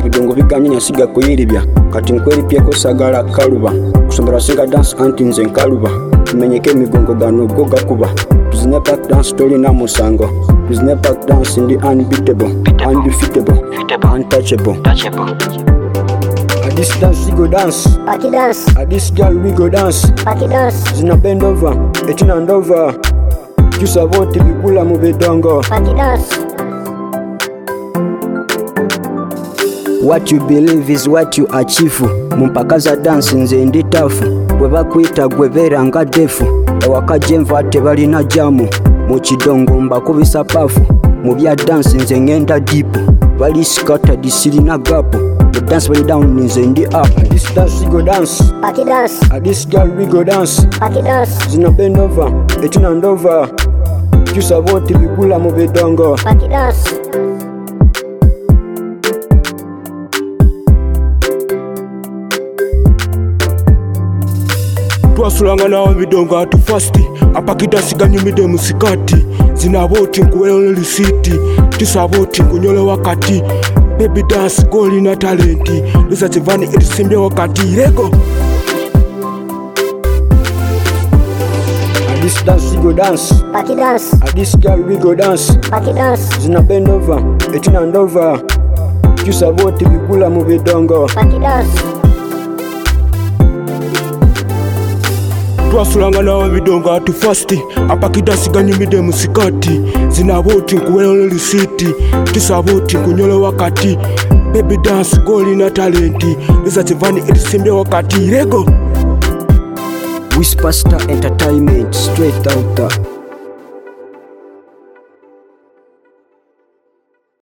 bidongo biganye nyasiga kuyiribya kati nkweri ko sagala kaluba kusombera singa dance anti nze nkaluba tumenyeke emigongo gano go gakuba tuzine back dance story na musango tuzine back dance ndi unbeatable undefeatable untouchable. At this dance we go dance, Party dance, at this girl we go dance, party dance, zina bend over, etina and over. Juice vote bigula mu bidongo. party dance. What you believe is what you achieve. Mumpakaza dance nze ndi tafu. Bwe bakwita gwe beera nga defu. Ewaka jenva tebalina jamu. Mu kidongo mbakubisa pafu. Mu bya dance nze ngenda deep. Bali scattered sirina gap. The dance way down nze ndi up. At this dance we go dance, Party dance, at this girl we go dance. party dance, Zina bend over, etina and over. Juice vote bigula mu bidongo. party dance. Twasulanga nawe bidongo atu fasti apakita siganyumide musikati zinaboti nkuwelole lisiti tisaboti nkunyole wakati baby dance goli na talenti lisa chivani itisimbye wakati lego. At this dance we go dance, Party dance, at this girl we go dance. party dance, Zina bend over, etina and over. Juice vote bigula mu bidongo. party dance. Twasulanga nawe bidongo atu fasti apakita siganyumide musikati zinaboti nkuwelole lisiti tisaboti nkunyole wakati baby dance goli na talenti lisa chivani itisimbye wakati lego. Whisper Star Entertainment, straight out.